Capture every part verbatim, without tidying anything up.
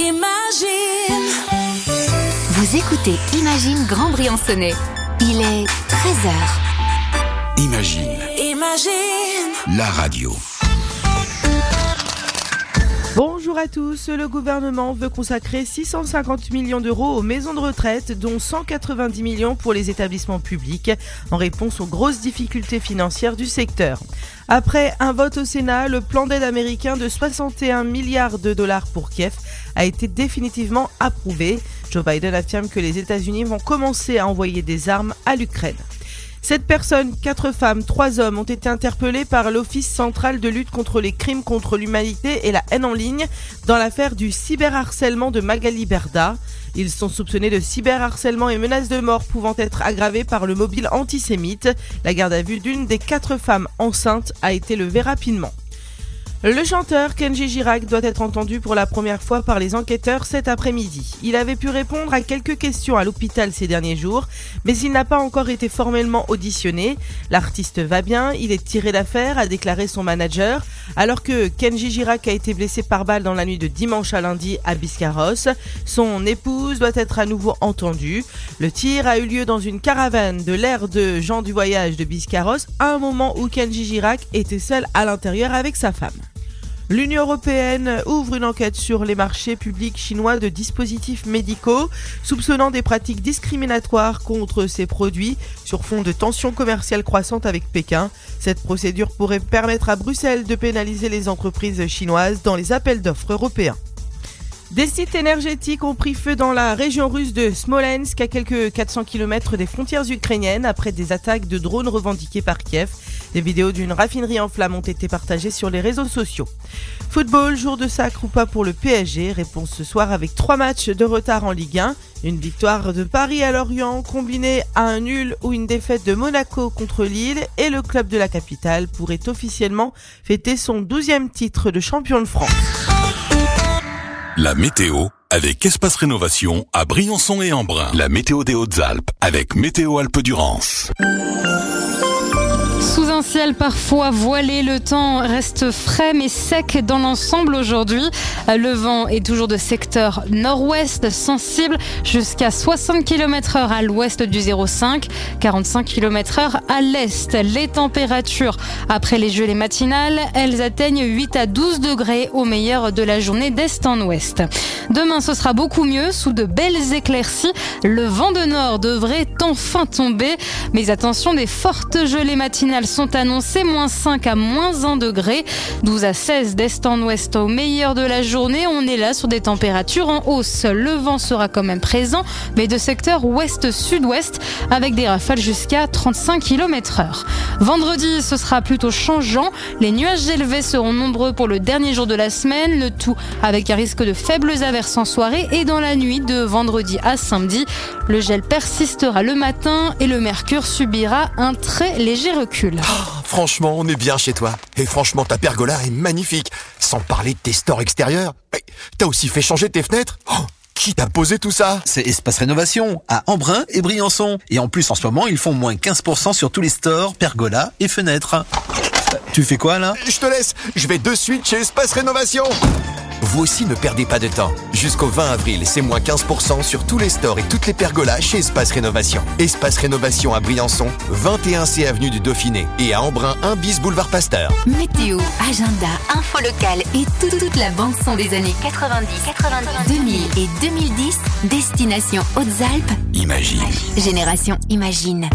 Imagine. Vous écoutez Imagine Grand Briançonnais. Il est treize heures. Imagine. Imagine. La radio. Bonjour à tous, le gouvernement veut consacrer six cent cinquante millions d'euros aux maisons de retraite, dont cent quatre-vingt-dix millions pour les établissements publics, en réponse aux grosses difficultés financières du secteur. Après un vote au Sénat, le plan d'aide américain de soixante et un milliards de dollars pour Kiev a été définitivement approuvé. Joe Biden affirme que les États-Unis vont commencer à envoyer des armes à l'Ukraine. Sept personnes, quatre femmes, trois hommes ont été interpellés par l'Office central de lutte contre les crimes contre l'humanité et la haine en ligne dans l'affaire du cyberharcèlement de Magali Berda. Ils sont soupçonnés de cyberharcèlement et menaces de mort pouvant être aggravées par le mobile antisémite. La garde à vue d'une des quatre femmes enceintes a été levée rapidement. Le chanteur Kenji Girac doit être entendu pour la première fois par les enquêteurs cet après-midi. Il avait pu répondre à quelques questions à l'hôpital ces derniers jours, mais il n'a pas encore été formellement auditionné. L'artiste va bien, il est tiré d'affaire, a déclaré son manager, alors que Kenji Girac a été blessé par balle dans la nuit de dimanche à lundi à Biscarrosse. Son épouse doit être à nouveau entendue. Le tir a eu lieu dans une caravane de l'aire de gens du voyage de Biscarrosse, à un moment où Kenji Girac était seul à l'intérieur avec sa femme. L'Union européenne ouvre une enquête sur les marchés publics chinois de dispositifs médicaux, soupçonnant des pratiques discriminatoires contre ces produits sur fond de tensions commerciales croissantes avec Pékin. Cette procédure pourrait permettre à Bruxelles de pénaliser les entreprises chinoises dans les appels d'offres européens. Des sites énergétiques ont pris feu dans la région russe de Smolensk, à quelques quatre cents kilomètres des frontières ukrainiennes, après des attaques de drones revendiquées par Kiev. Des vidéos d'une raffinerie en flammes ont été partagées sur les réseaux sociaux. Football, jour de sacre ou pas pour le P S G, réponse ce soir avec trois matchs de retard en Ligue un. Une victoire de Paris à Lorient, combinée à un nul ou une défaite de Monaco contre Lille, et le club de la capitale pourrait officiellement fêter son douzième titre de champion de France. La météo avec Espace Rénovation à Briançon et Embrun. La météo des Hautes-Alpes avec Météo Alpes-Durance. Sous un ciel parfois voilé, le temps reste frais mais sec dans l'ensemble aujourd'hui. Le vent est toujours de secteur nord-ouest, sensible jusqu'à soixante kilomètres heure à l'ouest du zéro cinq, quarante-cinq kilomètres heure à l'est. Les températures après les gelées matinales, elles atteignent huit à douze degrés au meilleur de la journée d'est en ouest. Demain, ce sera beaucoup mieux, sous de belles éclaircies. Le vent de nord devrait enfin tomber, mais attention, des fortes gelées matinales sont annoncées, moins cinq à moins un degré, douze à seize d'est en ouest au meilleur de la journée. On est là sur des températures en hausse. Le vent sera quand même présent, mais de secteur ouest-sud-ouest, avec des rafales jusqu'à trente-cinq kilomètres heure. Vendredi, ce sera plutôt changeant. Les nuages élevés seront nombreux pour le dernier jour de la semaine, le tout avec un risque de faibles averses en soirée et dans la nuit de vendredi à samedi. Le gel persistera le matin et le mercure subira un très léger recul. Oh, franchement, on est bien chez toi. Et franchement, ta pergola est magnifique. Sans parler de tes stores extérieurs. T'as aussi fait changer tes fenêtres. Oh, qui t'a posé tout ça? C'est Espace Rénovation, à Embrun et Briançon. Et en plus, en ce moment, ils font moins quinze pour cent sur tous les stores, pergolas et fenêtres. Tu fais quoi, là? Je te laisse. Je vais de suite chez Espace Rénovation. Vous aussi ne perdez pas de temps. Jusqu'au vingt avril, c'est moins quinze pour cent sur tous les stores et toutes les pergolas chez Espace Rénovation. Espace Rénovation à Briançon, vingt et un C avenue du Dauphiné, et à Embrun, un bis boulevard Pasteur. Météo, agenda, info locale et toute, toute la bande son des années quatre-vingt-dix, quatre-vingt-dix, deux mille et deux mille dix. Destination Hautes-Alpes. Imagine. Génération Imagine.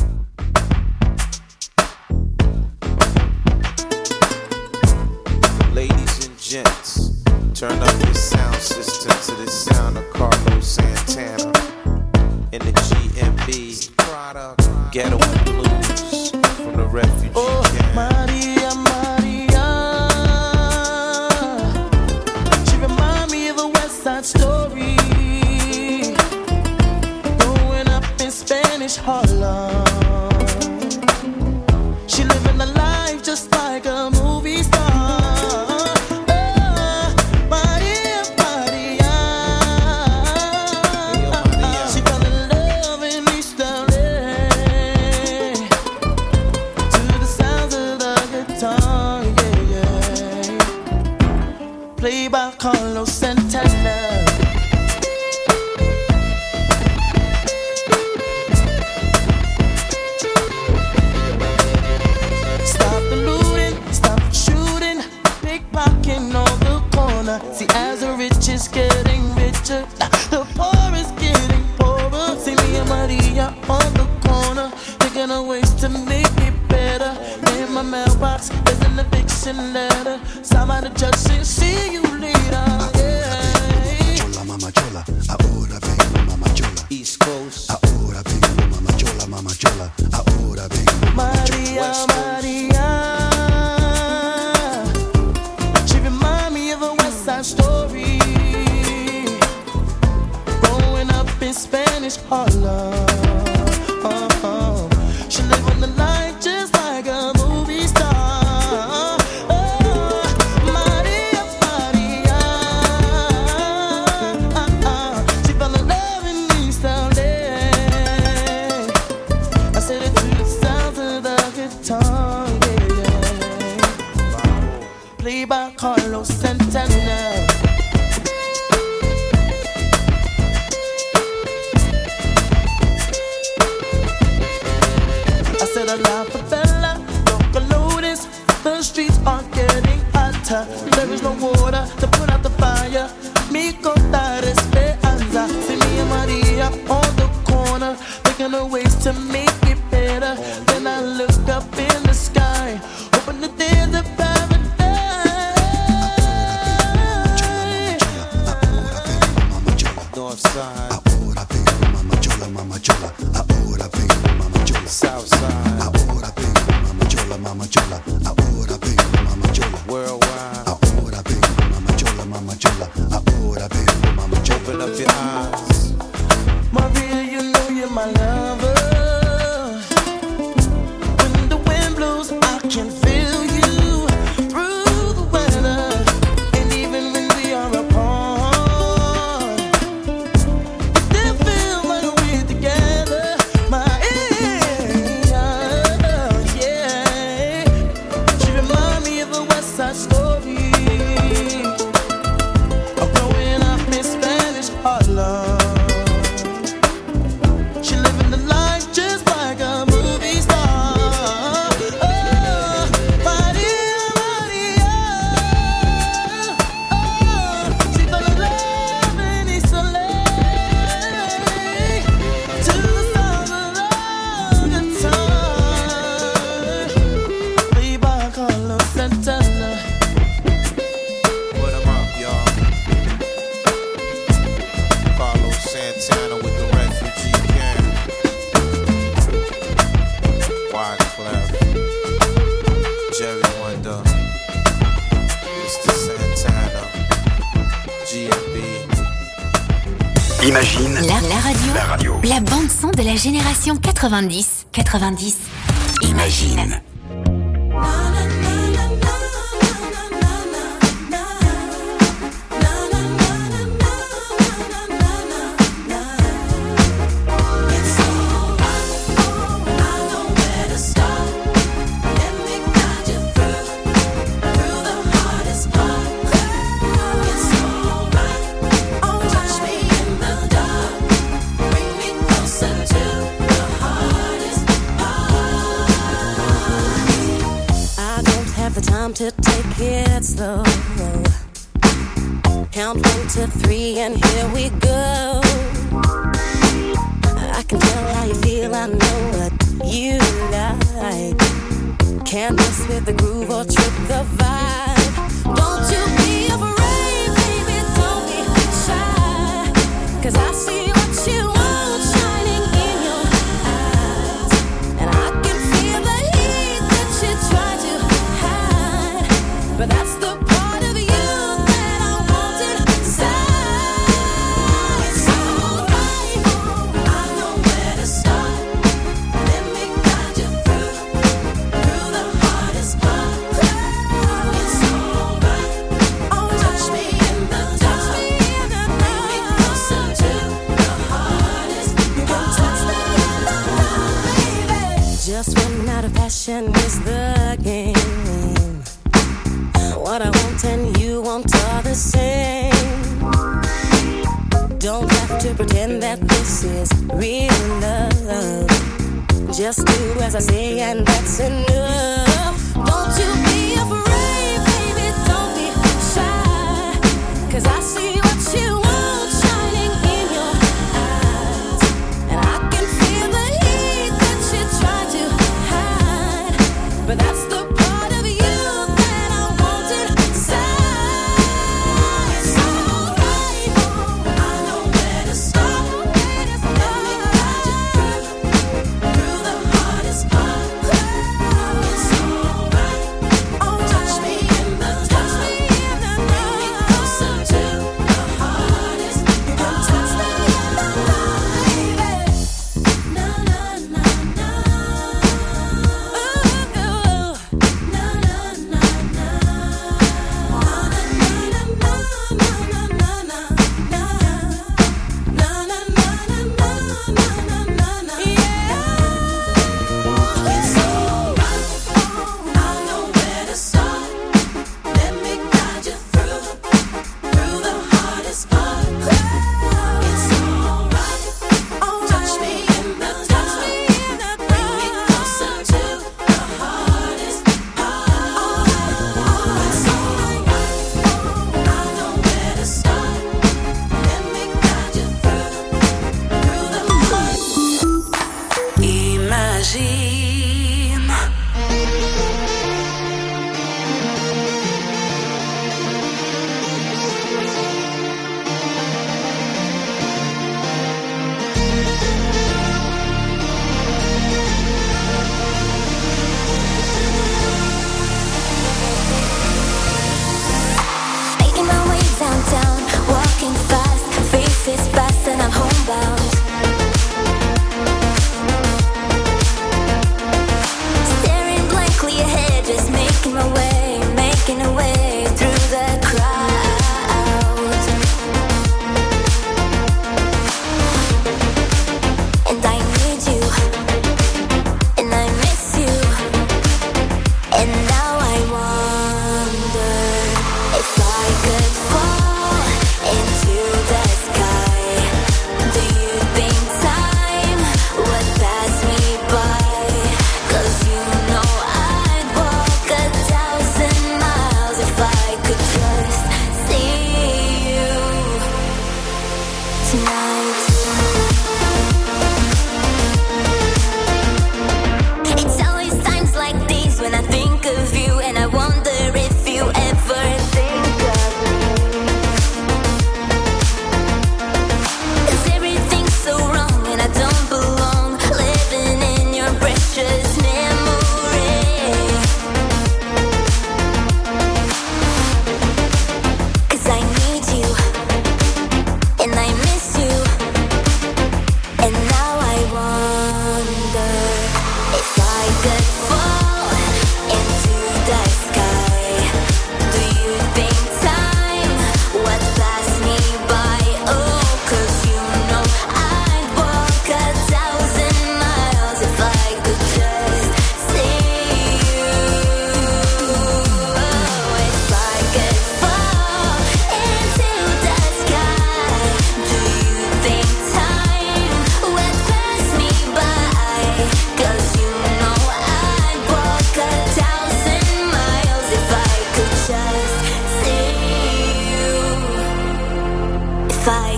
Ladies and gents, turn up your sound system to the sound of Carlos Santana in the G M B Ghetto Blues from the refugee oh, camp. Maria, Maria, she remind me of a West Side Story, growing up in Spanish Harlem. She living a life just like a movie star. Played by Carlos Santana. rich is getting richer, the poor is getting poorer. See me and Maria on the corner, thinking of ways to make it better. In my mailbox, there's an eviction letter. Somebody just said, see you later. Yeah. Mama chola, ahora vengo, mama chola. East Coast. Ahora vengo, mama chola, mama chola. Ahora vengo, mama chola. Maria, Maria. She remind me of a West Side Story. Growing up in Spanish Harlem. Uh-huh. She live on the line just like a movie star. Oh, Maria, Maria. Uh-uh. She fell in love in East L A. I said it to the sounds of the guitar, yeah. Played by Carlos Santana. I said a la favela, local notice. The streets are getting hotter. There is no water to put out the fire. Mi contar esperanza. See me and Maria on the corner, thinking of ways to make it better. Then I look up in the sky, hoping that there's a paradise. North side. Ahora vengo, mama chola, mama chola. Ahora vengo, mama chola. South side. Ahora vengo, mama chola, mama chola. Ahora vengo, mama chola. Worldwide. Ahora vengo, mama chola, mama chola. Ahora vengo, mama chola. Open up your eyes. Maria, you know you're my lover. When the wind blows, I can feel you through the weather. And even when we are apart, we still feel like we're together. Maria, yeah. She remind me of a West Side Story. Of growing up in Spanish Harlem. She living the life just like a movie star. Oh, Maria, Maria. Oh, she fell in love in East L A. To the sound of the guitar. Played by Carlos Santana. Put 'em up, y'all. Carlos Santana with the refugee camp. Wyclef. Jerry Wonder. Mister Santana. G M B. Imagine La, la radio. la radio. La bande son de la génération quatre-vingt-dix. quatre-vingt-dix. Imagine. To take it slow. Count one to three and here we go. I can tell how you feel, I know what you like. Can't mess with the groove or trip the vibe. Don't you be afraid, baby, don't be shy. Cause I see what you want shining in your eyes. And I can feel the heat that you try to hide. But that's the part of you that I want inside. It's alright, I know where to start. Let me guide you through, through the hardest part. It's alright, oh, touch me in the dark. Bring me closer to the hardest part. Touch me in the dark, baby. Just one out of passion is the game. What I want and you want are the same. Don't have to pretend that this is real love. Just do as I say and that's enough. Don't you be afraid, baby, don't be shy. Cause I see what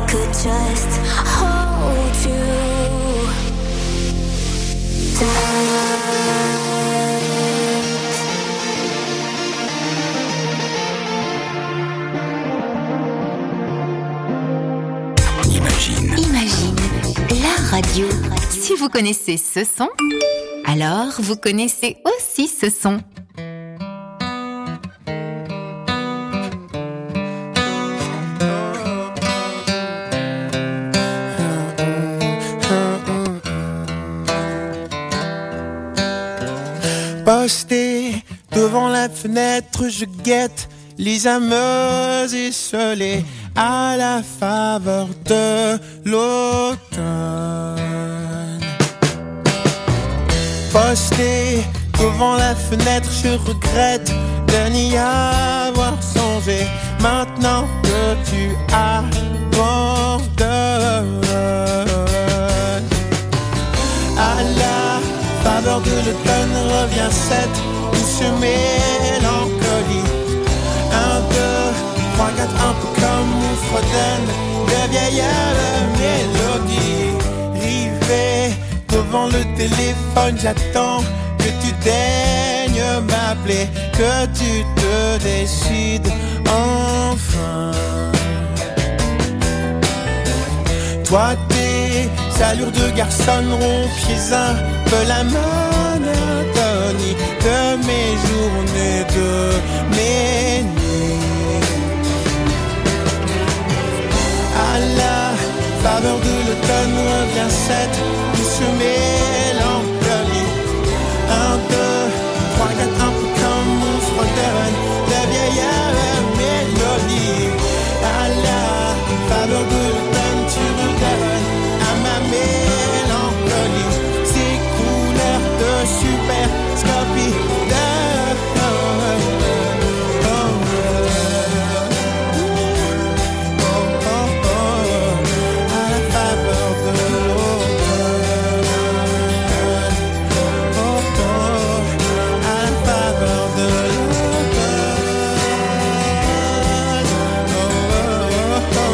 could just hold you Imagine. Imagine, la radio. Si vous connaissez ce son, alors vous connaissez aussi ce son. Posté devant la fenêtre, je guette les âmes esselées à la faveur de l'automne. Posté devant la fenêtre, je regrette de n'y avoir songé. Maintenant que tu abandonnes, à la faveur de l'automne revient cette douce mélancolie. Un, deux, trois, quatre, un peu comme on fredonne de vieilles mélodies. Rivé devant le téléphone, j'attends que tu daignes m'appeler, que tu te décides enfin. Toi, tes allures de garçon rompiez un peu la monotonie de mes journées, de mes nuits. À la faveur de l'automne revient cette douce mélancolie. Un, deux, trois, quatre, un peu comme on fredonne de vieilles mélodies. À la faveur de l'automne tu redonnes à ma mélancolie ces couleurs de super scopie de oh, oh, oh, oh, oh, oh, à la faveur de l'automne, oh, oh, à la faveur de l'automne, oh, oh, oh, oh.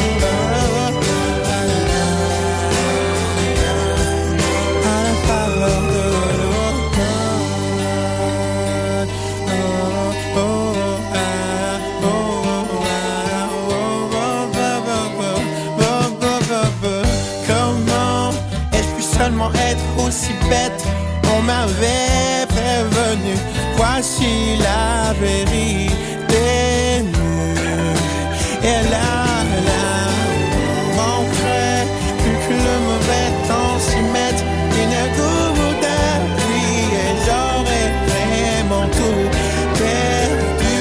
Être aussi bête, on m'avait prévenu. Voici la vérité nue. Et là, là, on manquerait plus que le mauvais temps s'y mette une goutte de pluie et j'aurais vraiment tout perdu.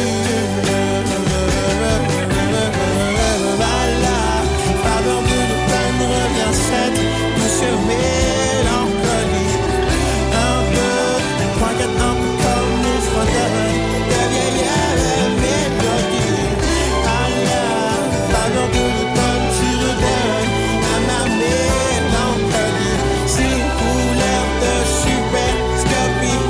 À la faveur de l'automne revient cette douce mélancolie. Un peu, trois, quatre, un peu comme on fredonne de vieilles mélodies. À la faveur de l'automne tu redonnes à ma mélancolie ces couleurs de super scopie.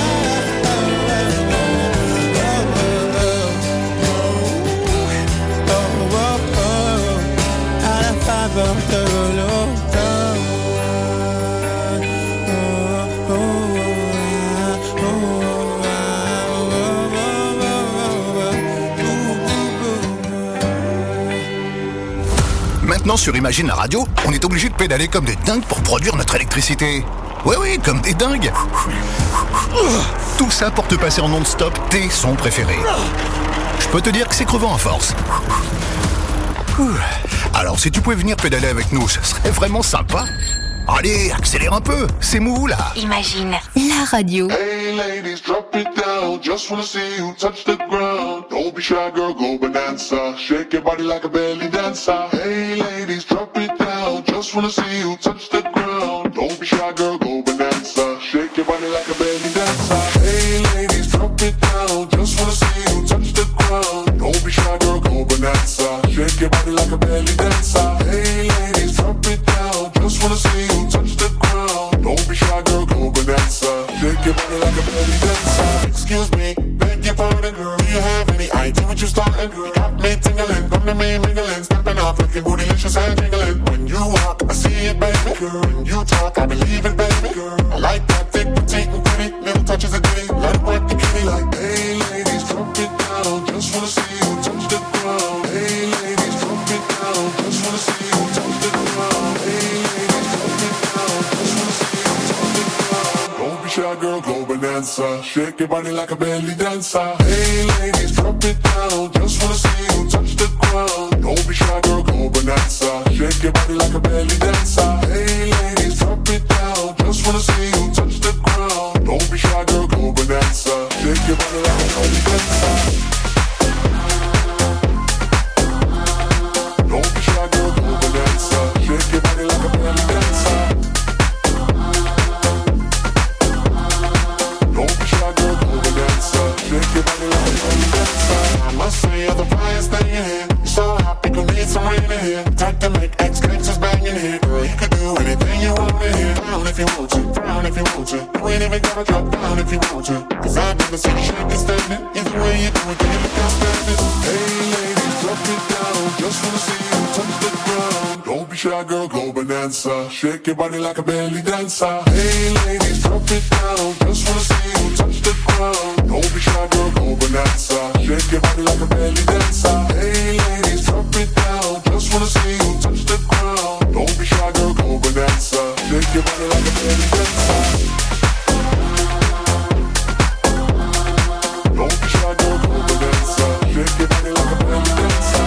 À la faveur de l'automne. Maintenant sur Imagine la radio, on est obligé de pédaler comme des dingues pour produire notre électricité. Ouais oui, comme des dingues. Tout ça pour te passer en non-stop tes sons préférés. Je peux te dire que c'est crevant à force. Alors si tu pouvais venir pédaler avec nous, ce serait vraiment sympa. Allez, accélère un peu, c'est mou là. Imagine la radio. Hey ladies, drop it down. Just wanna see you touch the ground. Don't be shy, girl, go bonanza. Shake your body like a belly dancer. Hey ladies, drop it down. Just wanna see you touch the ground. Don't be shy, girl, go bonanza. Shake your body like a belly dancer. Hey ladies, drop it down. Just wanna see you touch the ground. Don't be shy, girl, go bonanza. Shake your body like a belly dancer. Hey ladies, drop it down. Just wanna see you touch the ground. Don't be shy, girl, go bonanza. Shake your body like a belly dancer. Excuse me, beg your pardon, girl. Do you have any idea what you're starting, girl? Got me tingling, come to me mingling, snapping off, looking bootylicious. delicious and tingling. When you walk, I see it, baby. Girl, when you talk, I believe it, baby. Girl, I like that thick, petite, and pretty. Little touches of ditty, let it work the kitty. Like, hey, ladies, drop it down. Just wanna see you touch the ground. Hey, ladies, drop it down. Just wanna see you touch the ground. Hey, ladies, drop it down. Just wanna see you touch the ground. Don't be shy, girl, go bonanza. Shake your body like a belly dancer. Hey, ladies, drop it down. Just wanna see you touch the ground. Don't be shy, girl, go bonanza. Shake your body like a belly dancer. Hey, ladies, drop it down. Just wanna see you touch the ground. Don't be shy, girl, go bonanza. Shake your body like a belly dancer. Don't be shy, girl, go bonanza. Shake your body like a belly dancer. Don't be shy, girl, go bonanza. Shake your body like a belly dancer. I must say you're the finest thing in here. You're so happy, gonna need some rain in here. Time to make X-Games bang in here. Girl, you can do anything you want in here. Down if you want to, down if you want to. You ain't even gotta drop down if you want to. Cause I've never seen you shake and standing. Either way you do it, then you look outstanding. Hey ladies, drop it down. Just wanna see you touch the ground. Don't be shy, girl, go bonanza. Shake your body like a belly dancer. Hey ladies, drop it down. Just wanna see you touch the ground. Don't be shy, girl, go bonanza. Shake your body like a belly dancer. Hey ladies, drop it down. Just wanna see you touch the ground. Don't be shy, girl, go bonanza. Shake your body like a belly dancer. Don't be shy, girl, go bonanza. Shake your body like a belly dancer.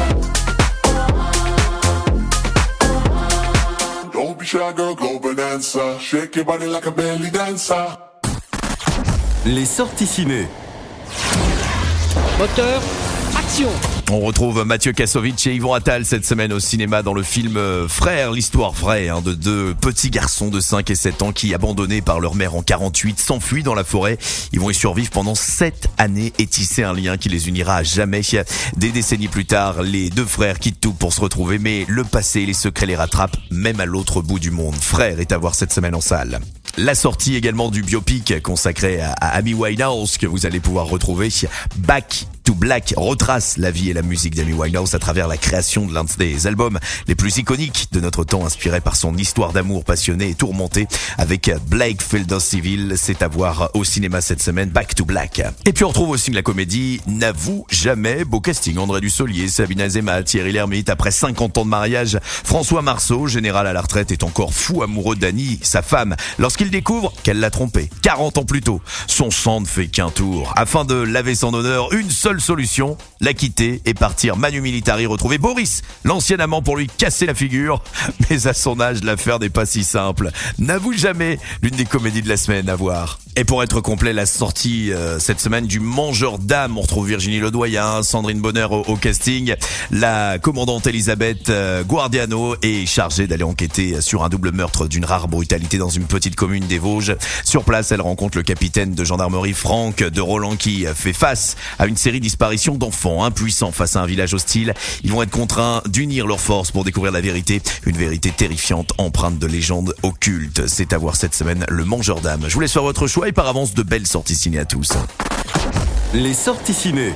Don't be shy, girl, go bonanza. Shake your body like a belly dancer. Les sorties ciné. Moteur, action. On retrouve Mathieu Kassovitch et Yvon Attal cette semaine au cinéma dans le film Frères, l'histoire vraie hein, de deux petits garçons de cinq et sept ans qui, abandonnés par leur mère en quarante-huit, s'enfuient dans la forêt. Ils vont y survivre pendant sept années et tisser un lien qui les unira à jamais. Des décennies plus tard, les deux frères quittent tout pour se retrouver, mais le passé et les secrets les rattrapent, même à l'autre bout du monde. Frères est à voir cette semaine en salle. La sortie également du biopic consacré à Amy Winehouse que vous allez pouvoir retrouver. Back to Black retrace la vie et la musique d'Amy Winehouse à travers la création de l'un des albums les plus iconiques de notre temps, inspiré par son histoire d'amour passionnée et tourmentée avec Blake Felder Civil. C'est à voir au cinéma cette semaine, Back to Black. Et puis on retrouve aussi la comédie N'avoue jamais. Beau casting, André Dussolier, Sabine Azema, Thierry Lhermitte. Après cinquante ans de mariage, François Marceau, général à la retraite, est encore fou amoureux d'Annie, sa femme, lorsqu'il découvre qu'elle l'a trompé quarante ans plus tôt. Son sang ne fait qu'un tour. Afin de laver son honneur, une seule solution, la quitter et partir manu militari retrouver Boris, l'ancien amant, pour lui casser la figure. Mais à son âge, l'affaire n'est pas si simple. N'avoue jamais, l'une des comédies de la semaine à voir. Et pour être complet, la sortie euh, cette semaine du Mangeur d'âme. On retrouve Virginie Ledoyen, Sandrine Bonheur au, au casting. La commandante Elisabeth euh, Guardiano est chargée d'aller enquêter sur un double meurtre d'une rare brutalité dans une petite commune des Vosges. Sur place, elle rencontre le capitaine de gendarmerie Franck de Roland qui fait face à une série de disparitions d'enfants impuissants face à un village hostile. Ils vont être contraints d'unir leurs forces pour découvrir la vérité. Une vérité terrifiante, empreinte de légendes occultes. C'est à voir cette semaine, le Mangeur d'âme. Je vous laisse faire votre choix et par avance, de belles sorties ciné à tous. Les sorties ciné.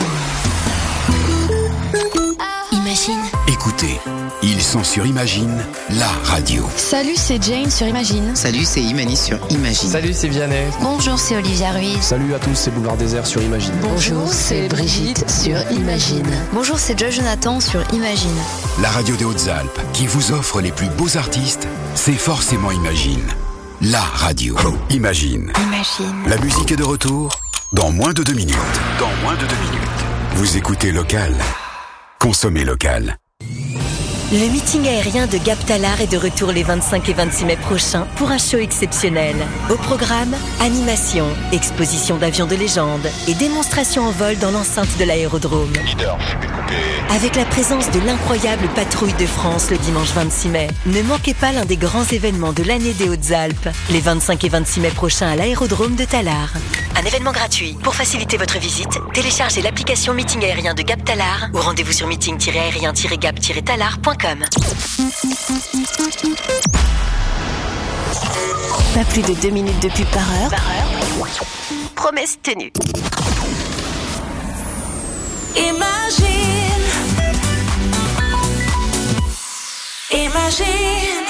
Imagine. Écoutez, ils sont sur Imagine, la radio. Salut, c'est Jane sur Imagine. Salut, c'est Imani sur Imagine. Salut, c'est Vianney. Bonjour, c'est Olivia Ruiz. Salut à tous, c'est Boulevard Désert sur Imagine. Bonjour, c'est Brigitte sur Imagine. Bonjour, c'est Joy Jonathan sur Imagine. La radio des Hautes-Alpes qui vous offre les plus beaux artistes, c'est forcément Imagine. La radio. Imagine. Imagine. La musique est de retour dans moins de deux minutes. Dans moins de deux minutes. Vous écoutez Local. Consommez local. Le meeting aérien de Gap Talar est de retour les vingt-cinq et vingt-six mai prochains pour un show exceptionnel. Au programme, animation, exposition d'avions de légende et démonstration en vol dans l'enceinte de l'aérodrome. Avec la présence de l'incroyable patrouille de France le dimanche vingt-six mai. Ne manquez pas l'un des grands événements de l'année des Hautes-Alpes, les vingt-cinq et vingt-six mai prochains à l'aérodrome de Talar. Un événement gratuit. Pour faciliter votre visite, téléchargez l'application Meeting aérien de Gap Talar ou rendez-vous sur meeting aérien gap talar point com. Pas plus de deux minutes de pub par heure. Par heure. Promesse tenue. Imagine. Imagine.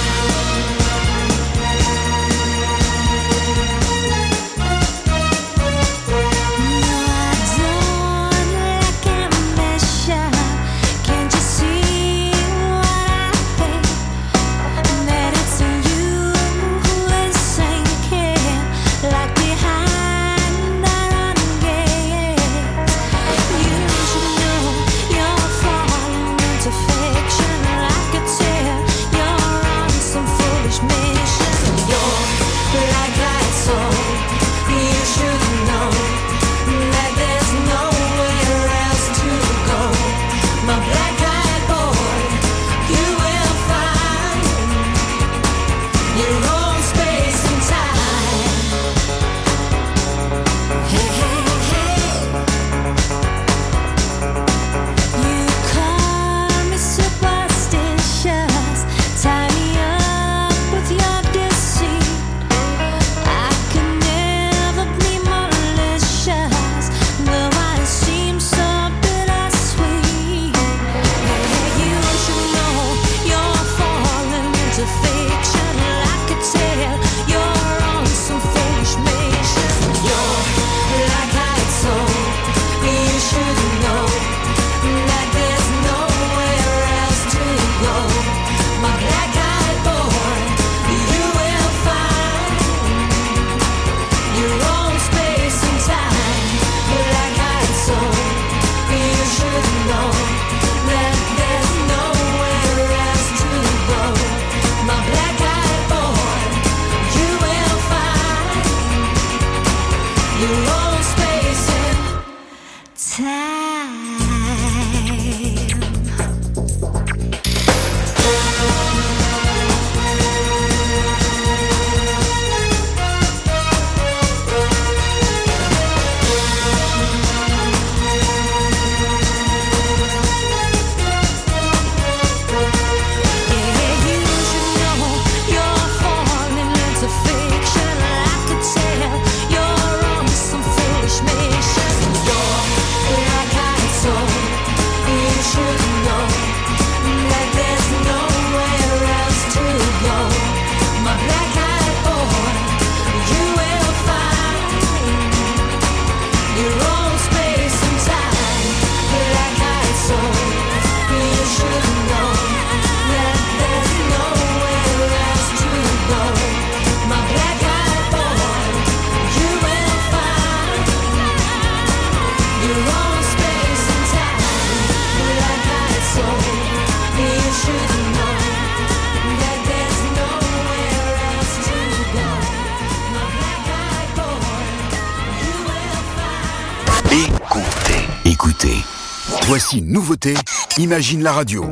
Écoutez, voici une nouveauté, Imagine la radio.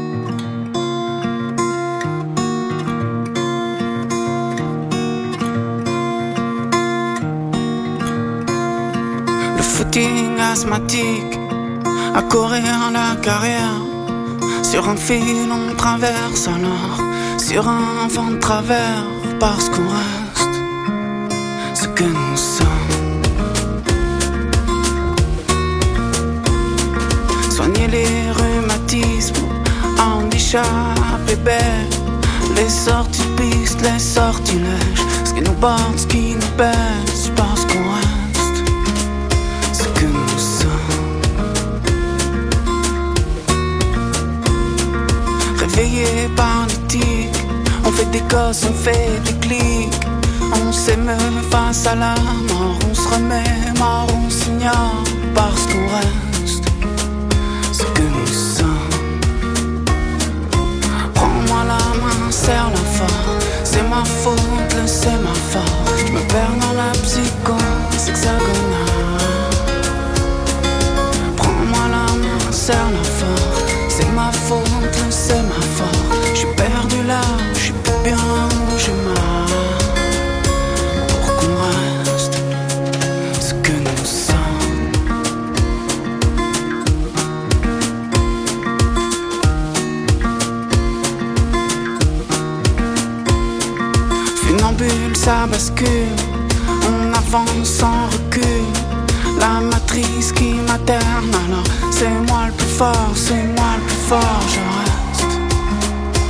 Le footing asthmatique, à courir la carrière. Sur un fil on traverse alors, sur un vent de travers, parce qu'on reste ce que nous sommes. Soigner les rhumatismes, en échappe belle. Les sorties de piste, les sortilèges, ce qui nous porte, ce qui nous baisse, parce qu'on reste ce que nous sommes. Réveillés par l'éthique, on fait des gosses, on fait des clics. On s'émeut face à la mort, on se remet mort, on s'ignore, parce qu'on reste ce que nous sommes. Prends-moi la main, serre-la fort, c'est ma faute, le sémaphore. Je me perds dans la psychose hexagonale. Prends-moi la main, serre-la fort, c'est ma faute, le sémaphore. Je suis perdu là, je suis plus bien où je marche. Pour qu'on reste ce que nous sommes. Funambule, ça bascule, on avance sans recul. La matrice qui materne, alors c'est moi le plus fort, c'est moi le plus fort, je reste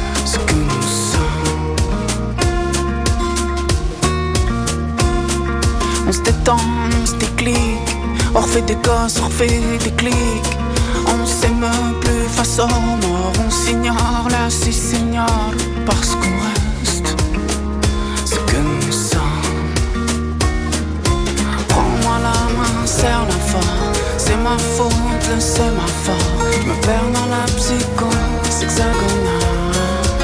temps, on se déclic. On refait des gosses, on refait des clics. On s'aime plus face aux morts. On s'ignore, là c'est signal. Parce qu'on reste ce que nous sommes. Prends-moi la main, serre-la fort. C'est ma faute, là c'est ma faute. Je me perds dans la psychose hexagonale.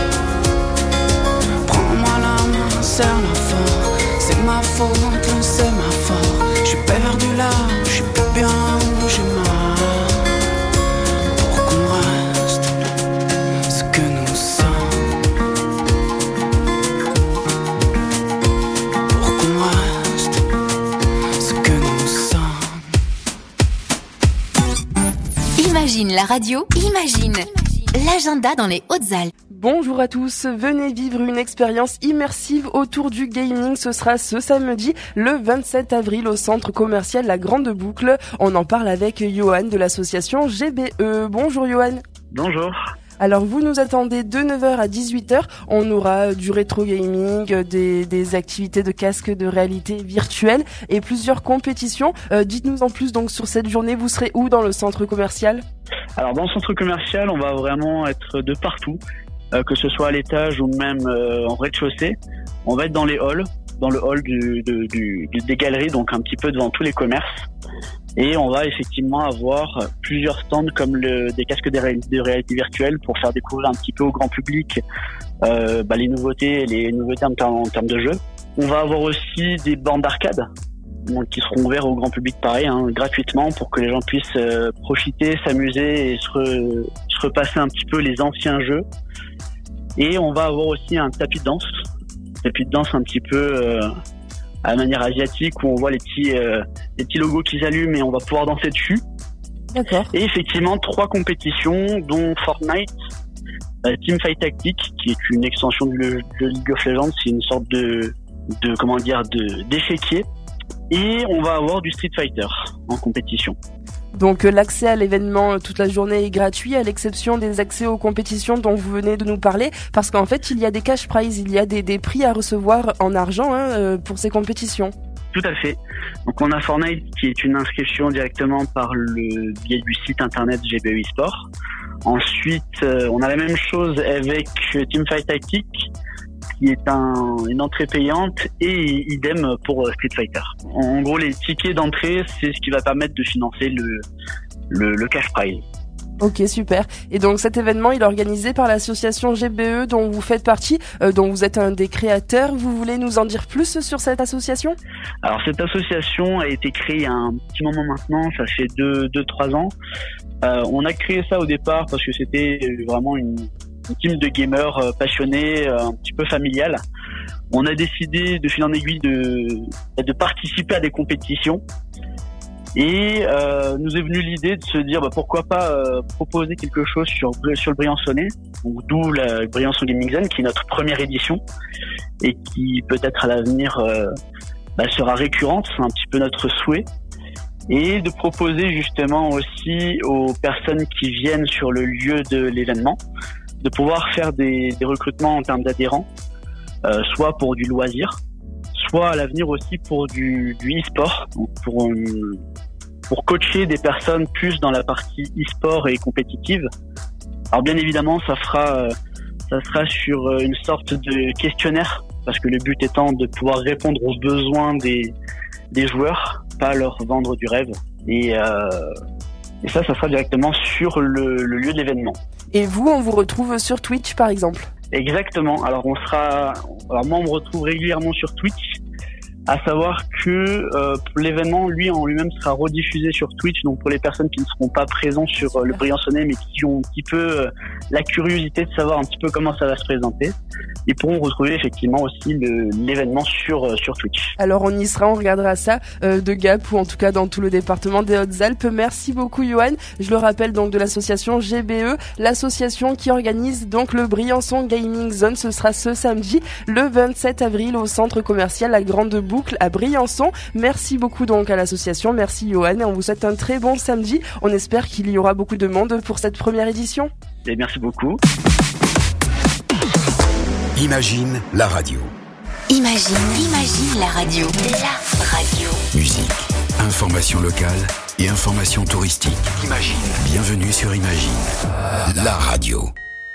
Prends-moi la main, serre-la fort. C'est ma faute, là c'est ma faute. Je suis perdu là, je suis plus bien où j'ai mal. Pour qu'on reste ce que nous sommes. Pour qu'on reste ce que nous sommes. Imagine la radio, imagine l'agenda dans les Hautes-Alpes. Bonjour à tous, venez vivre une expérience immersive autour du gaming. Ce sera ce samedi, le vingt-sept avril, au centre commercial La Grande Boucle. On en parle avec Johan de l'association G B E. Bonjour Johan. Bonjour. Alors vous nous attendez de neuf heures à dix-huit heures. On aura du rétro gaming, des, des activités de casque de réalité virtuelle et plusieurs compétitions. Euh, dites-nous en plus donc sur cette journée, vous serez où dans le centre commercial ? Alors dans le centre commercial, on va vraiment être de partout. Euh, que ce soit à l'étage ou même euh, en rez-de-chaussée. On va être dans les halls, dans le hall du, du, du, des galeries, donc un petit peu devant tous les commerces. Et on va effectivement avoir plusieurs stands comme le, des casques de, ré, de réalité virtuelle pour faire découvrir un petit peu au grand public euh, bah, les nouveautés, les nouveautés en termes, en termes de jeux. On va avoir aussi des bornes d'arcade donc, qui seront ouvertes au grand public pareil, hein, gratuitement pour que les gens puissent euh, profiter, s'amuser et se, re, se repasser un petit peu les anciens jeux. Et on va avoir aussi un tapis de danse, tapis de danse un petit peu euh, à la manière asiatique où on voit les petits, euh, les petits logos qui s'allument et on va pouvoir danser dessus. D'accord. Et effectivement trois compétitions dont Fortnite, euh, Teamfight Tactics qui est une extension du de League of Legends, c'est une sorte de, de comment dire, de d'échiquier. Et on va avoir du Street Fighter en compétition. Donc euh, l'accès à l'événement euh, toute la journée est gratuit à l'exception des accès aux compétitions dont vous venez de nous parler parce qu'en fait il y a des cash prizes, il y a des, des prix à recevoir en argent hein, euh, pour ces compétitions. Tout à fait. Donc on a Fortnite qui est une inscription directement par le biais du site internet G B E eSport. Ensuite euh, on a la même chose avec Teamfight Tactics qui est un, une entrée payante et idem pour Street Fighter. En gros, les tickets d'entrée, c'est ce qui va permettre de financer le, le, le cash prize. Ok, super. Et donc cet événement, il est organisé par l'association G B E dont vous faites partie, euh, dont vous êtes un des créateurs. Vous voulez nous en dire plus sur cette association ? Alors cette association a été créée il y a un petit moment maintenant, ça fait deux, deux, trois ans. Euh, on a créé ça au départ parce que c'était vraiment une une team de gamers euh, passionnés, euh, un petit peu familial. On a décidé de fil en aiguille de, de participer à des compétitions et euh, nous est venue l'idée de se dire bah, pourquoi pas euh, proposer quelque chose sur, sur le Briançonnais, donc d'où la Briançon Gaming Zone qui est notre première édition et qui peut-être à l'avenir euh, bah, sera récurrente, c'est un petit peu notre souhait. Et de proposer justement aussi aux personnes qui viennent sur le lieu de l'événement de pouvoir faire des, des recrutements en termes d'adhérents, euh, soit pour du loisir, soit à l'avenir aussi pour du, du e-sport, donc pour, euh, pour coacher des personnes plus dans la partie e-sport et compétitive. Alors bien évidemment, ça fera, euh, ça sera sur une sorte de questionnaire, parce que le but étant de pouvoir répondre aux besoins des, des joueurs, pas leur vendre du rêve. Et, euh, et ça, ça sera directement sur le, le lieu de l'événement. Et vous, on vous retrouve sur Twitch, par exemple ? Exactement. Alors, on sera. Alors moi, on me retrouve régulièrement sur Twitch. À savoir que euh, l'événement, lui, en lui-même, sera rediffusé sur Twitch. Donc, pour les personnes qui ne seront pas présentes sur euh, le Briançonnais, mais qui ont un petit peu euh, la curiosité de savoir un petit peu comment ça va se présenter, ils pourront retrouver effectivement aussi le, l'événement sur euh, sur Twitch. Alors, on y sera, on regardera ça euh, de Gap ou en tout cas dans tout le département des Hautes-Alpes. Merci beaucoup, Johan. Je le rappelle donc de l'association G B E, l'association qui organise donc le Briançon Gaming Zone. Ce sera ce samedi, le vingt-sept avril, au centre commercial La Grande Boucle à Briançon. Merci beaucoup donc à l'association, merci Johan et on vous souhaite un très bon samedi. On espère qu'il y aura beaucoup de monde pour cette première édition. Et merci beaucoup. Imagine la radio. Imagine, imagine la radio. La radio. Musique. musique, information locale et information touristique. Imagine. Bienvenue sur Imagine, la radio.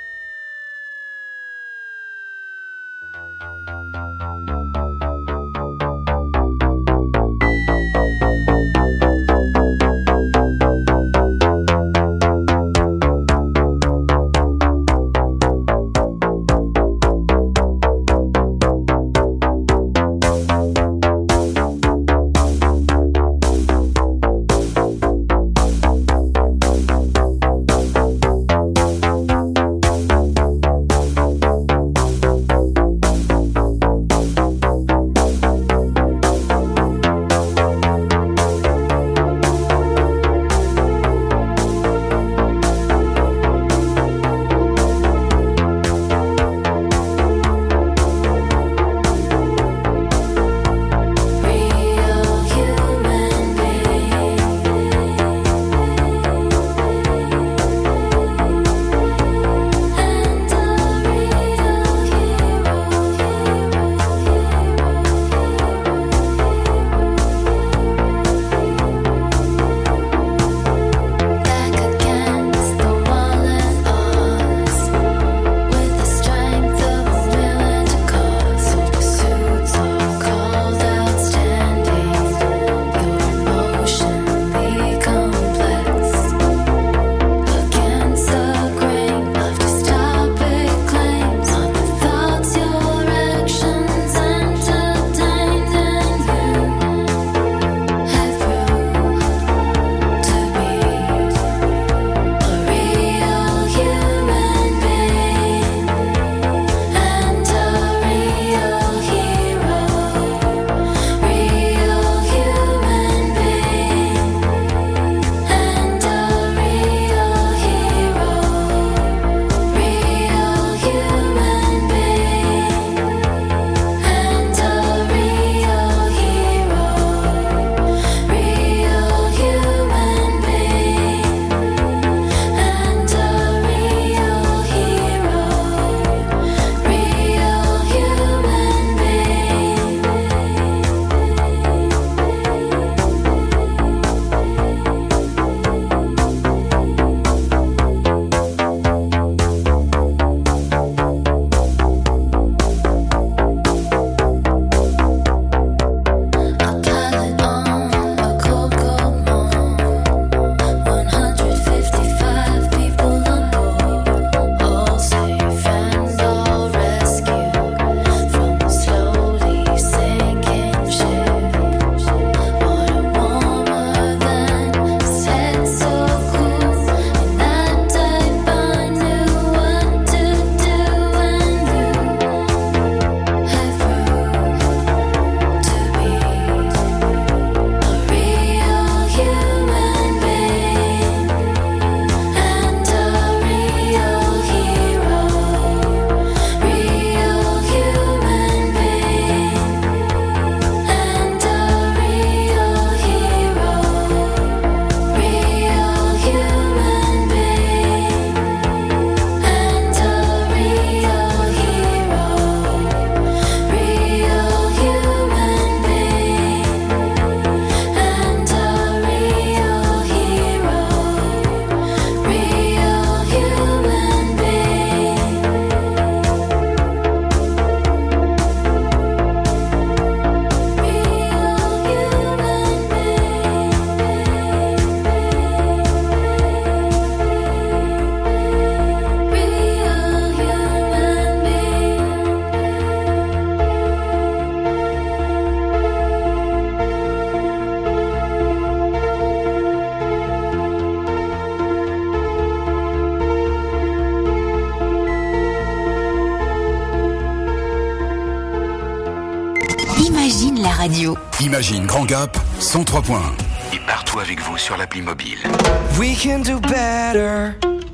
Imagine la radio. Imagine Grand Gap, cent trois point un. Et partout avec vous sur l'appli mobile. We can do better.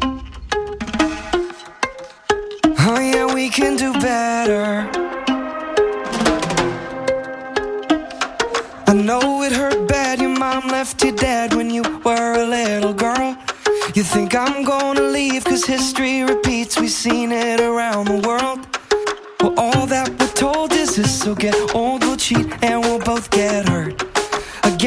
Oh yeah, we can do better. I know it hurt bad, your mom left you dead when you were a little girl. You think I'm gonna leave cause history repeats, we've seen it around the world. Well, all that we're told is this, so get old, we'll cheat, and we'll both get hurt again.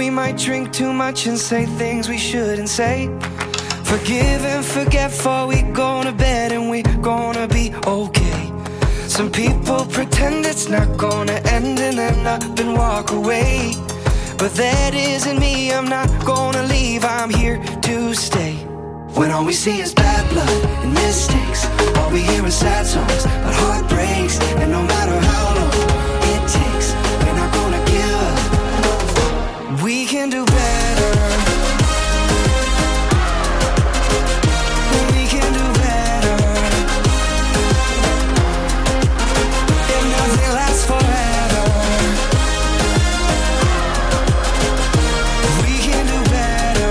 we might drink too much and say things we shouldn't say. Forgive and forget before we go to bed and we gonna be okay. Some people pretend it's not gonna end and then up and walk away. But that isn't me, I'm not gonna leave, I'm here to stay. When all we see is bad blood and mistakes, all we hear is sad songs but heartbreaks. And no matter how long it takes, we're not gonna give up. We can do better. We can do better. And nothing lasts forever. We can do better.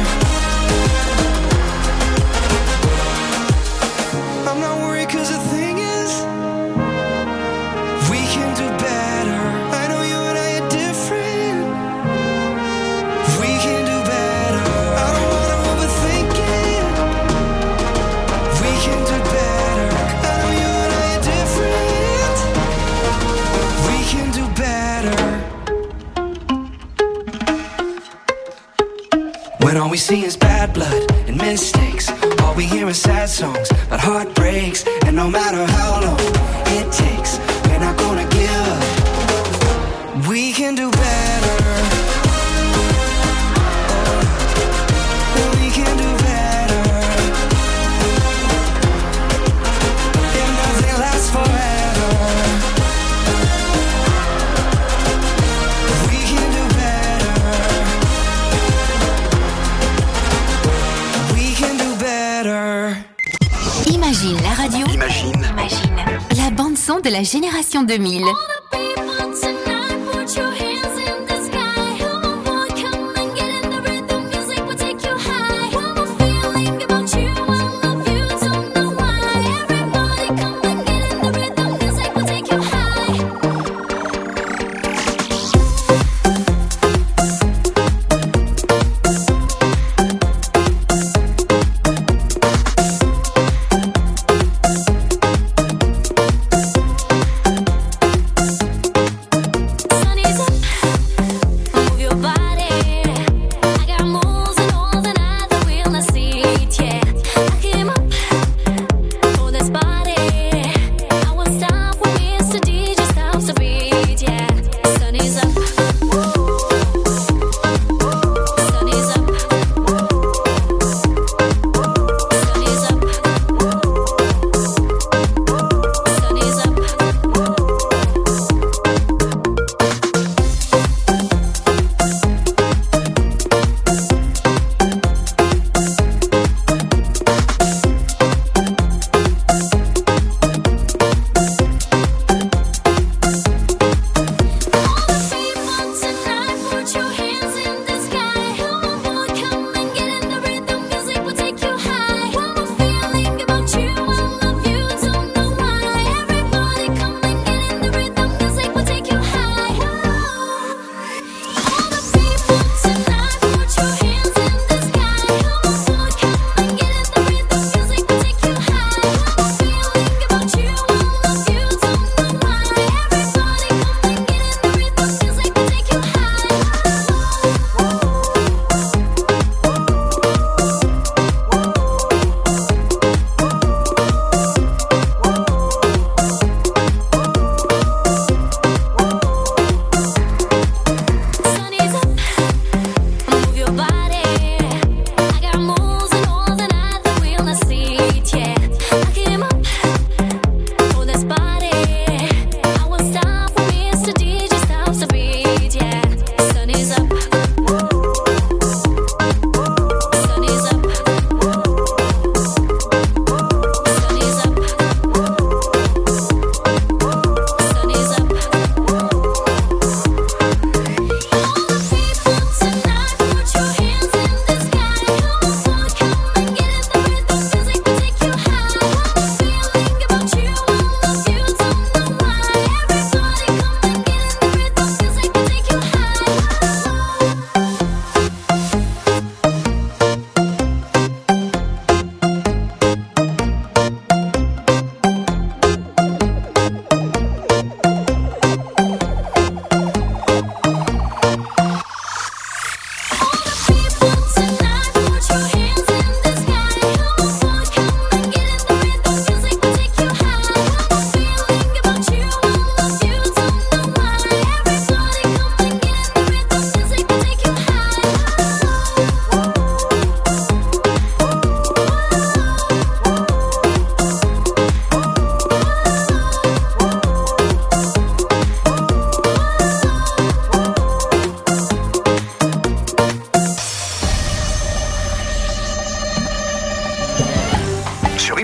I'm not worried 'cause the thing is, we can do better. I know you and I are different. We can do better. I don't wanna overthink it. We can do better. I know you and I are different. We can do better. When all we see is bad blood and mistakes, all we hear is sad songs but heartbreaks. And no matter how long it takes, we're not gonna give up. We can do better. Oh, we can do better. And nothing lasts forever. We can do better. We can do better. Imagine la radio. Imagine. Imagine. La bande son de la génération deux mille.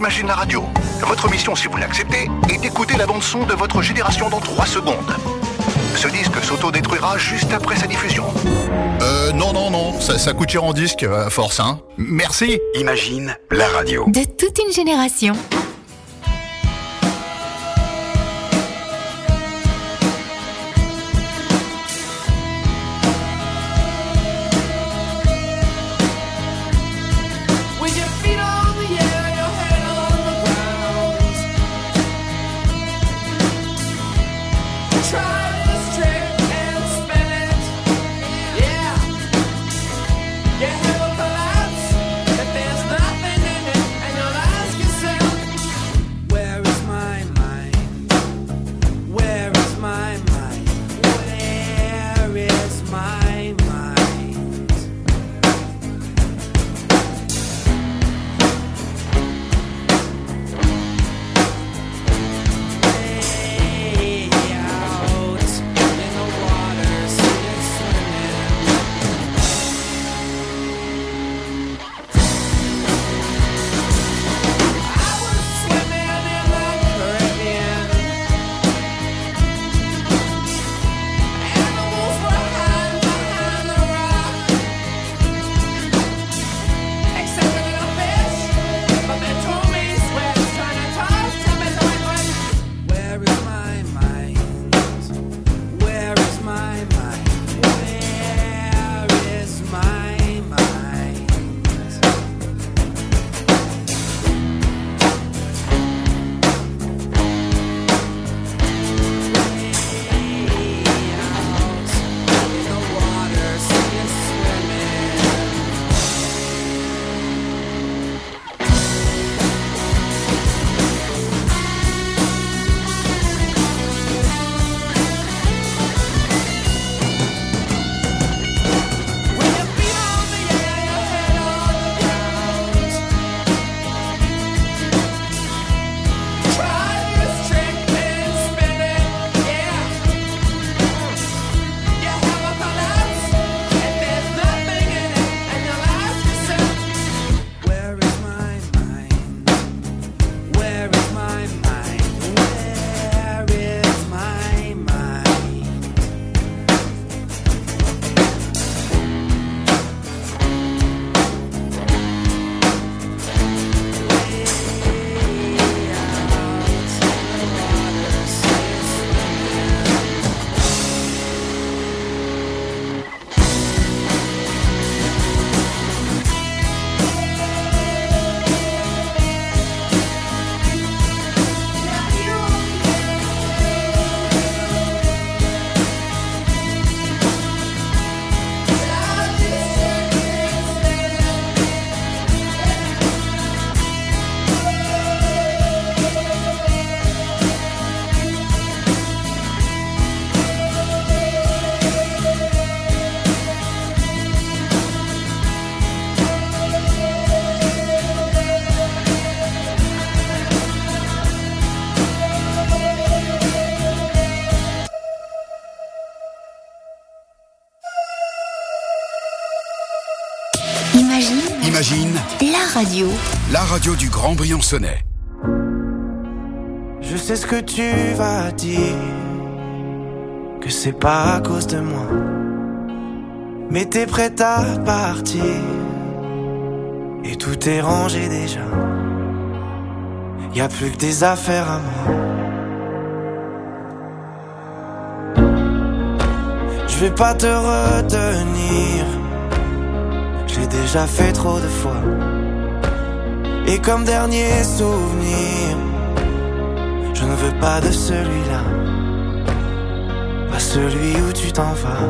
Imagine la radio. Votre mission, si vous l'acceptez, est d'écouter la bande-son de votre génération dans trois secondes. Ce disque s'auto-détruira juste après sa diffusion. Euh, non, non, non, ça, ça coûte cher en disque, à force, hein. Merci. Imagine la radio. De toute une génération. Imagine la radio. La radio du Grand Briançonnais. Je sais ce que tu vas dire, que c'est pas à cause de moi, mais t'es prête à partir et tout est rangé déjà. Y a plus que des affaires à moi. Je vais pas te retenir, je l'ai déjà fait trop de fois. Et comme dernier souvenir, je ne veux pas de celui-là, pas celui où tu t'en vas.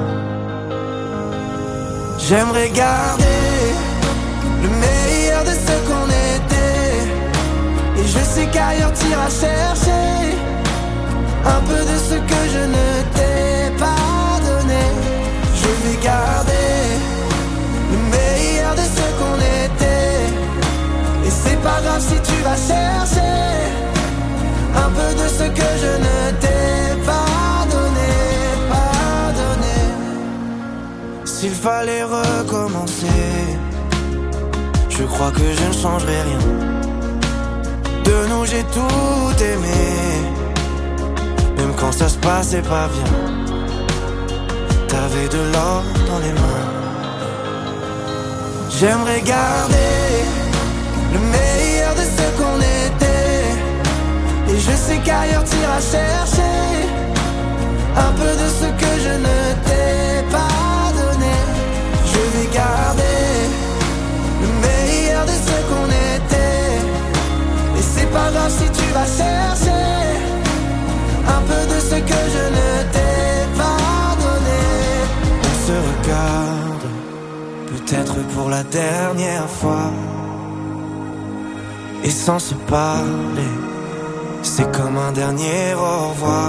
J'aimerais garder le meilleur de ce qu'on était, et je sais qu'ailleurs t'iras chercher un peu de ce que je ne t'ai pas donné. Je vais garder le meilleur de ce qu'on était, et c'est pas grave si tu vas chercher un peu de ce que je ne t'ai pas donné, pas donné. S'il fallait recommencer, je crois que je ne changerai rien. de nous j'ai tout aimé, même quand ça se passait pas bien. T'avais de l'or dans les mains. J'aimerais garder le meilleur de ce qu'on était, et je sais qu'ailleurs t'iras chercher un peu de ce que je ne t'ai pas donné. Je vais garder le meilleur de ce qu'on était, et c'est pas grave si tu vas chercher un peu de ce que je ne t'ai pas donné. On se regarde, peut-être pour la dernière fois, et sans se parler, c'est comme un dernier au revoir.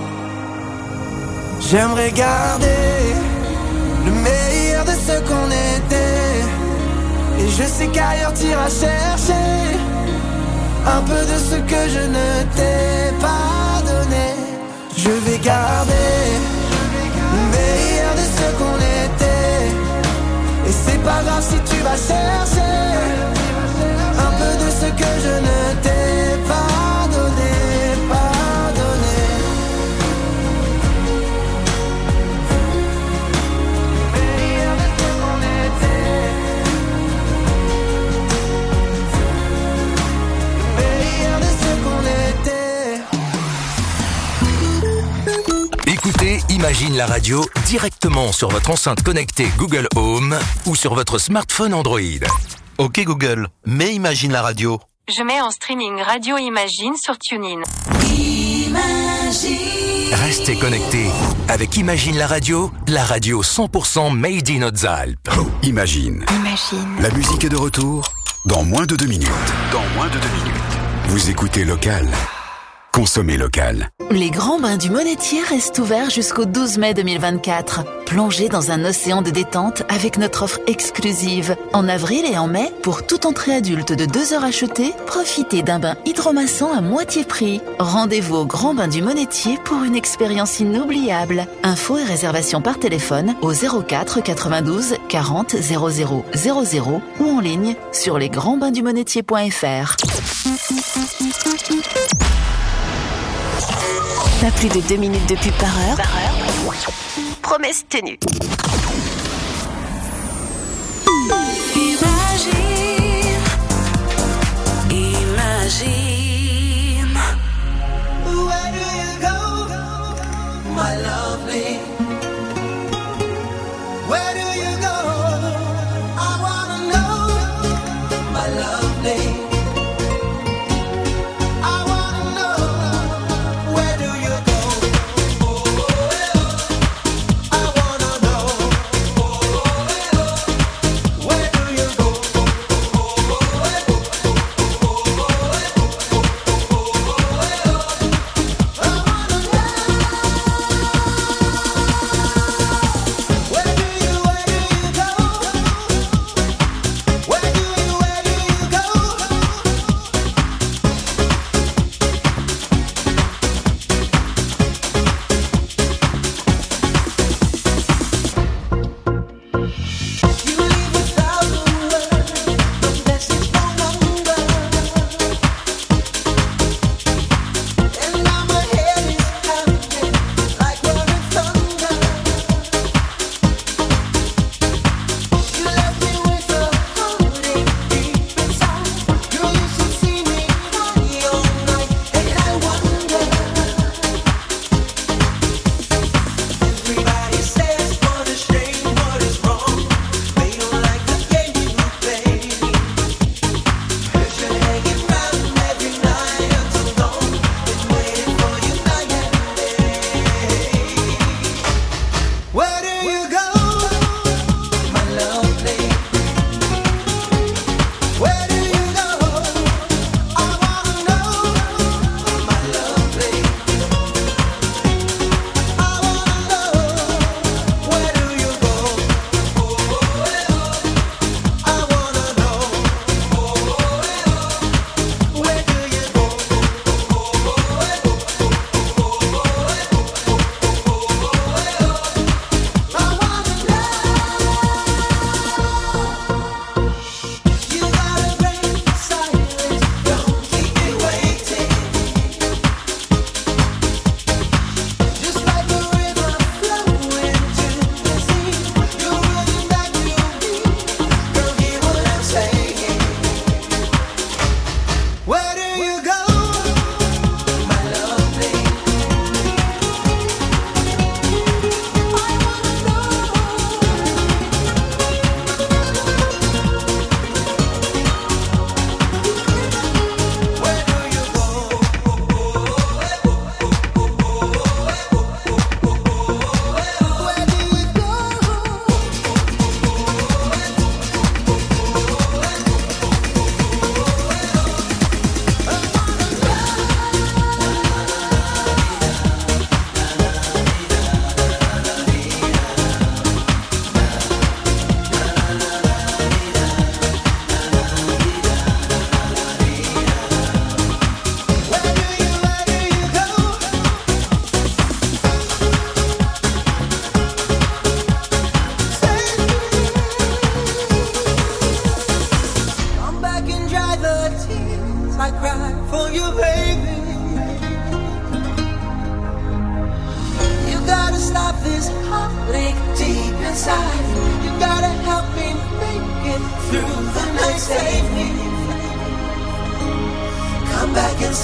J'aimerais garder le meilleur de ce qu'on était, et je sais qu'ailleurs t'iras chercher un peu de ce que je ne t'ai pas donné. Je vais garder le meilleur de ce qu'on était, et c'est pas grave si tu vas chercher un peu de ce que je ne t'ai pas donné, pas donné. Le meilleur de ce qu'on était, le meilleur de ce qu'on était. Écoutez Imagine la radio directement sur votre enceinte connectée Google Home ou sur votre smartphone Android. Ok Google, mets Imagine la radio. Je mets en streaming Radio Imagine sur TuneIn. Imagine. Restez connectés avec Imagine la radio, la radio cent pour cent made in Hautes-Alpes. Oh, Imagine. Imagine. La musique est de retour dans moins de deux minutes. Dans moins de deux minutes. Vous écoutez Local. Consommez local. Les grands bains du Monetier restent ouverts jusqu'au douze mai deux mille vingt-quatre. Plongez dans un océan de détente avec notre offre exclusive. En avril et en mai, pour toute entrée adulte de deux heures achetée, profitez d'un bain hydromassant à moitié prix. Rendez-vous au Grand Bain du Monetier pour une expérience inoubliable. Infos et réservations par téléphone au zéro quatre quatre-vingt-douze quarante zéro zéro zéro zéro ou en ligne sur les grands bains du monetier point f r. Pas plus de deux minutes de pub par heure. Par heure. Promesse tenue. Imagine, imagine. Where do you go, my lovely? Where do you go? I wanna know, my lovely. Where do you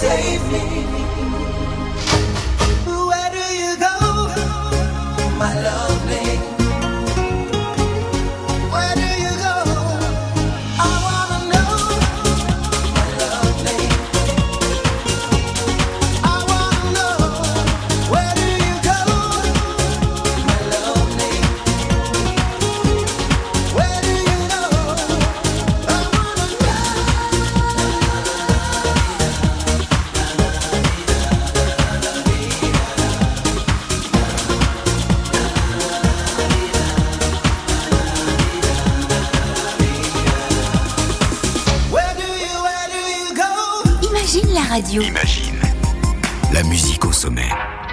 save me. Where do you go, my lovely? Where do you go? I wanna know, my lovely. I wanna know, where do you go, my lovely? Where do you go? I wanna Where do you, where do you go? Imagine la radio. Imagine la musique au sommet.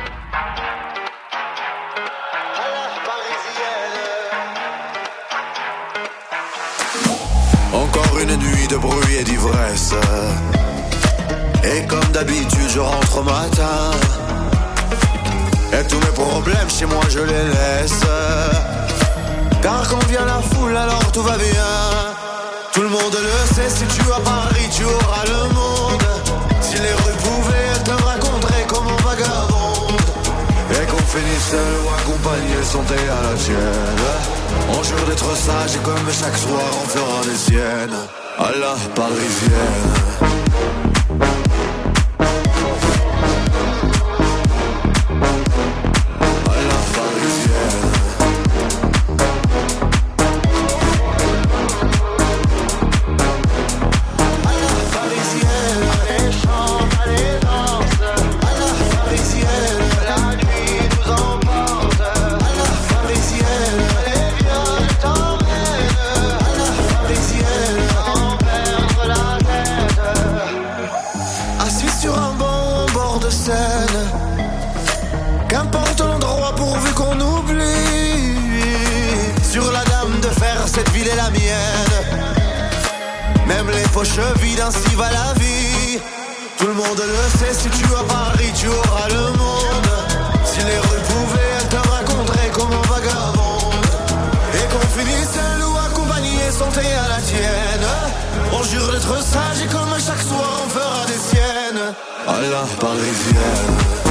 Encore une nuit de bruit et d'ivresse. Et comme d'habitude je rentre au matin. Et tous mes problèmes chez moi je les laisse. Car quand vient la foule alors tout va bien. Tout le monde le sait, si tu as Paris tu auras le monde. Si les rues pouvaient te raconter comme on vagabonde. Et qu'on finisse seul ou accompagné, santé à la tienne. On jure d'être sage et comme chaque soir on fera des siennes. À la parisienne. Qu'importe l'endroit pourvu qu'on oublie. Sur la dame de fer, cette ville est la mienne. Même les poches vides, ainsi va la vie. Tout le monde le sait, si tu as Paris, tu auras le monde. Si les rues pouvaient te raconter comme un vagabond. Et qu'on finisse seul ou accompagné, santé à la tienne. On jure d'être sage et comme chaque soir on fera des siennes. À la parisienne.